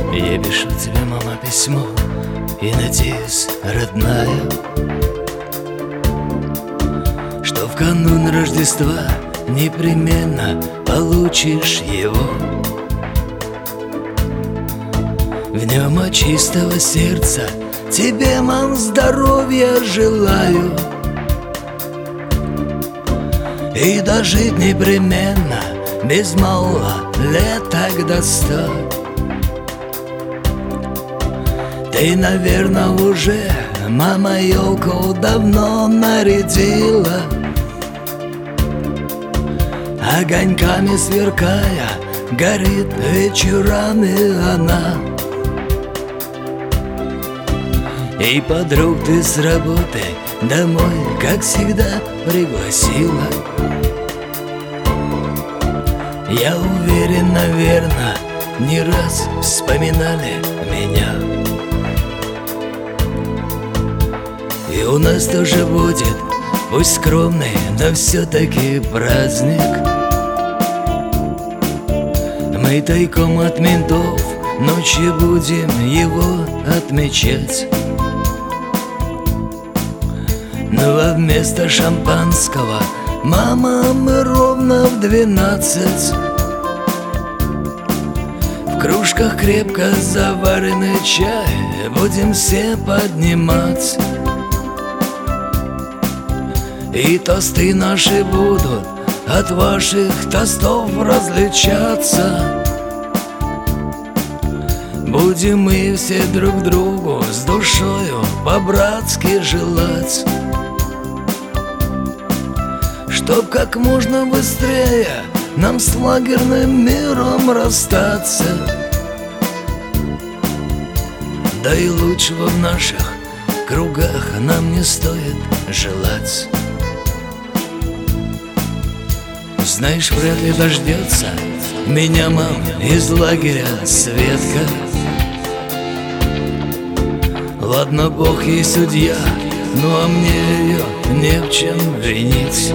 Я пишу тебе, мама, письмо и надеюсь, родная, что в канун Рождества непременно получишь его. В нем от чистого сердца тебе, мам, здоровья желаю, и дожить непременно без малого лет так до 100. Ты, наверное, уже, мама, елку давно нарядила, огоньками сверкая, горит вечерами она. И подруг ты с работы домой, как всегда, пригласила. Я уверен, наверно, не раз вспоминали меня. И у нас тоже будет, пусть скромный, но все-таки праздник. Мы тайком от ментов ночью будем его отмечать. Ну а вместо шампанского, мама, мы ровно в 12 в кружках крепко заваренный чай будем все поднимать. И тосты наши будут от ваших тостов различаться. Будем мы все друг другу с душою по-братски желать, чтоб как можно быстрее нам с лагерным миром расстаться. Да и лучшего в наших кругах нам не стоит желать. Знаешь, вряд ли дождется меня, мам, из лагеря Светка. Ладно, Бог ей судья, ну а мне ее не в чем винить.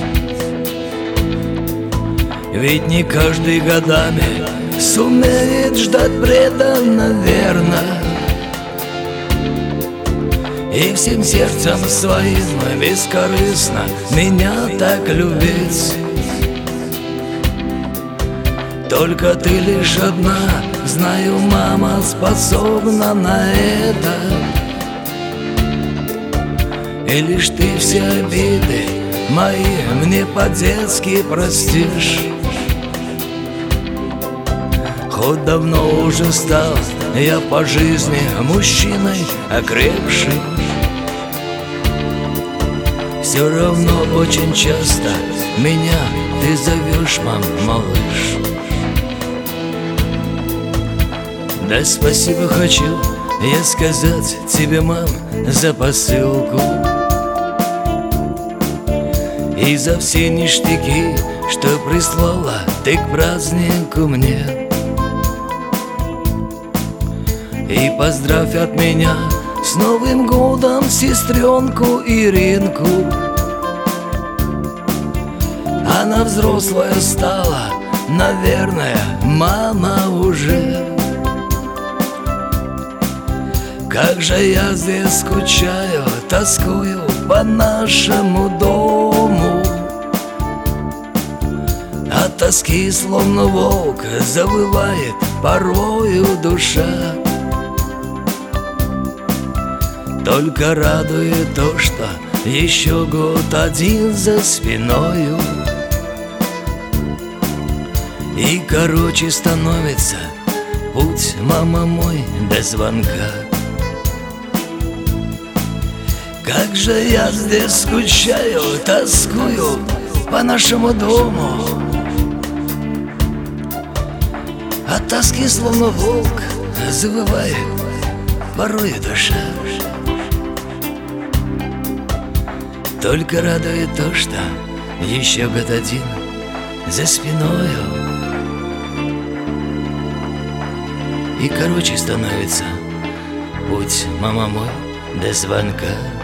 Ведь не каждый годами сумеет ждать преданно, верно, и всем сердцем своим бескорыстно меня так любить. Только ты лишь одна, знаю, мама, способна на это. И лишь ты все обиды мои мне по-детски простишь. Хоть давно уже стал я по жизни мужчиной окрепшим, все равно очень часто меня ты зовешь, мам, малыш. Да спасибо хочу я сказать тебе, мам, за посылку и за все ништяки, что прислала ты к празднику мне. И поздравь от меня с Новым годом сестренку Иринку. Она взрослая стала, наверное, мама уже. Как же я здесь скучаю, тоскую по нашему дому. От тоски словно волк завывает порою душа. Только радует то, что еще год один за спиною. И короче становится путь, мама мой, до звонка. Как же я здесь скучаю, тоскую по нашему дому. От тоски словно волк завывает порой душа. Только радует то, что еще год один за спиною. И короче становится путь, мама мой, до звонка.